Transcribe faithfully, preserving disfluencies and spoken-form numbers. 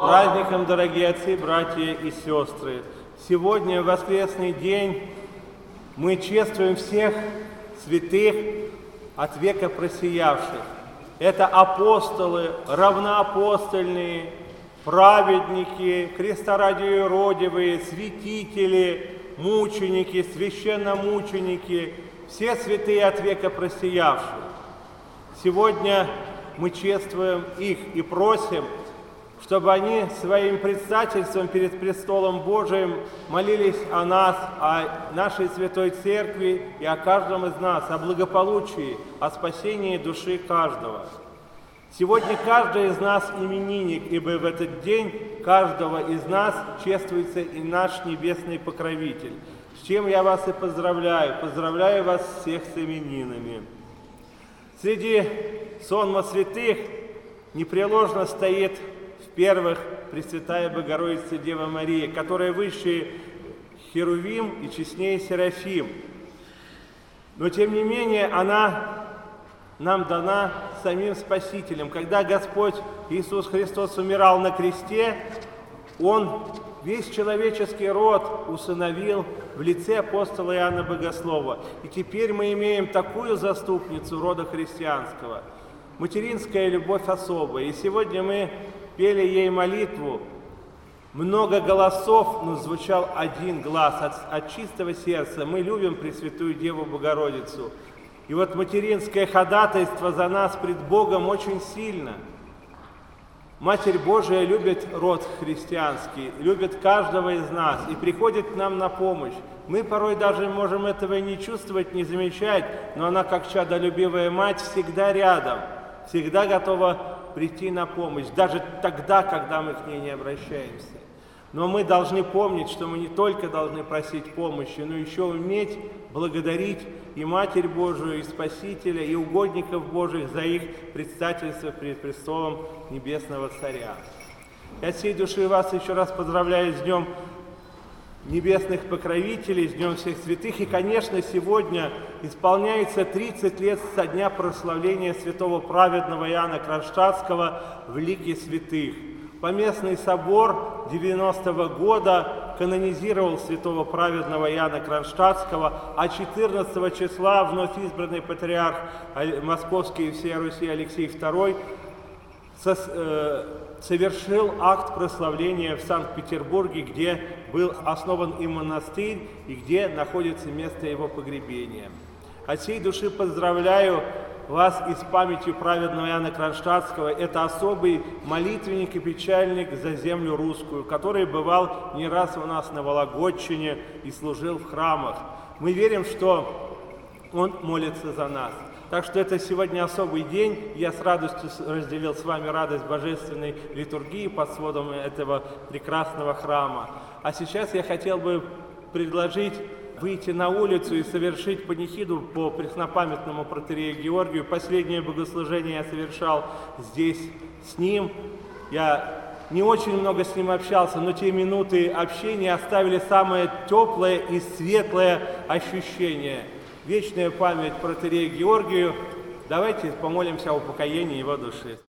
Праздником, дорогие отцы, братья и сестры! Сегодня, в воскресный день, мы чествуем всех святых от века просиявших. Это апостолы, равноапостольные, праведники, крестородиеродивые, святители, мученики, священномученики, все святые от века просиявших. Сегодня мы чествуем их и просим, чтобы они своим предстательством перед престолом Божиим молились о нас, о нашей Святой Церкви и о каждом из нас, о благополучии, о спасении души каждого. Сегодня каждый из нас именинник, ибо в этот день каждого из нас чествуется и наш Небесный Покровитель, с чем я вас и поздравляю. Поздравляю вас всех с именинами. Среди сонма святых непреложно стоит в первых Пресвятая Богородица Дева Мария, которая выше Херувим и честнее Серафим. Но тем не менее она нам дана самим Спасителем. Когда Господь Иисус Христос умирал на кресте, Он весь человеческий род усыновил в лице апостола Иоанна Богослова. И теперь мы имеем такую заступницу рода христианского. Материнская любовь особая. И сегодня мы пели ей молитву. Много голосов, но звучал один глаз от, от чистого сердца. Мы любим Пресвятую Деву Богородицу. И вот материнское ходатайство за нас пред Богом очень сильно. Матерь Божия любит род христианский, любит каждого из нас и приходит к нам на помощь. Мы порой даже можем этого не чувствовать, не замечать, но она, как чадолюбивая мать, всегда рядом, всегда готова прийти на помощь, даже тогда, когда мы к ней не обращаемся. Но мы должны помнить, что мы не только должны просить помощи, но еще уметь благодарить и Матерь Божию, и Спасителя, и угодников Божьих за их предстательство перед престолом Небесного Царя. Я от всей души вас еще раз поздравляю с Днем Небесных Покровителей, с Днем всех святых. И, конечно, сегодня исполняется тридцать лет со дня прославления святого праведного Иоанна Кронштадтского в лике святых. Поместный собор девяностого года канонизировал святого праведного Иоанна Кронштадтского, а четырнадцатого числа вновь избранный патриарх Московский и всей Руси Алексей второй совершил акт прославления в Санкт-Петербурге, где был основан и монастырь, и где находится место его погребения. От всей души поздравляю вас и с памятью праведного Иоанна Кронштадтского. Это особый молитвенник и печальник за землю русскую, который бывал не раз у нас на Вологодчине и служил в храмах. Мы верим, что он молится за нас. Так что это сегодня особый день. Я с радостью разделил с вами радость божественной литургии под сводом этого прекрасного храма. А сейчас я хотел бы предложить выйти на улицу и совершить панихиду по преснопамятному протоиерею Георгию. Последнее богослужение я совершал здесь с ним. Я не очень много с ним общался, но те минуты общения оставили самое теплое и светлое ощущение. Вечная память протоиерею Георгию. Давайте помолимся о упокоении его души.